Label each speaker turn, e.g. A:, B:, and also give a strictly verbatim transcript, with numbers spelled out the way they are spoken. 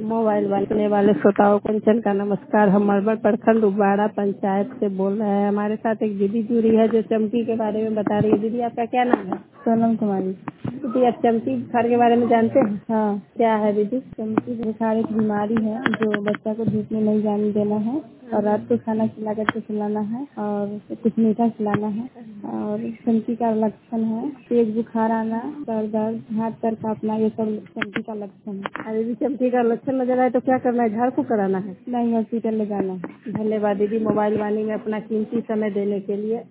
A: Mobile वाले वाले श्रोताओं को कंचन का नमस्कार। हम मरबड़ प्रखंड उबाड़ा पंचायत से बोल रहे हैं। हमारे साथ एक दीदी जुड़ी है जो चमकी के बारे में बता रही है। दीदी आपका क्या नाम है?
B: सोनम कुमारी।
A: दीदी आप चमकी बुखार के बारे में जानते हैं?
B: हाँ,
A: क्या है दीदी?
B: चमकी बुखार एक बीमारी है जो बच्चा को धूप में नहीं जाने देना है और रात को खाना खिला करके खिलाना है और कुछ मीठा खिलाना है। और चमकी का लक्षण है तेज बुखार आना, सर दर्द, हाथ पैर कांपना, ये सब चमकी का लक्षण है।
A: अरे दीदी चमकी का लक्षण नजर आए तो क्या करना है? झाड़ फूक कराना है?
B: नहीं, हॉस्पिटल ले जाना है।
A: धन्यवाद दीदी मोबाइल वाणी में अपना कीमती समय देने के लिए।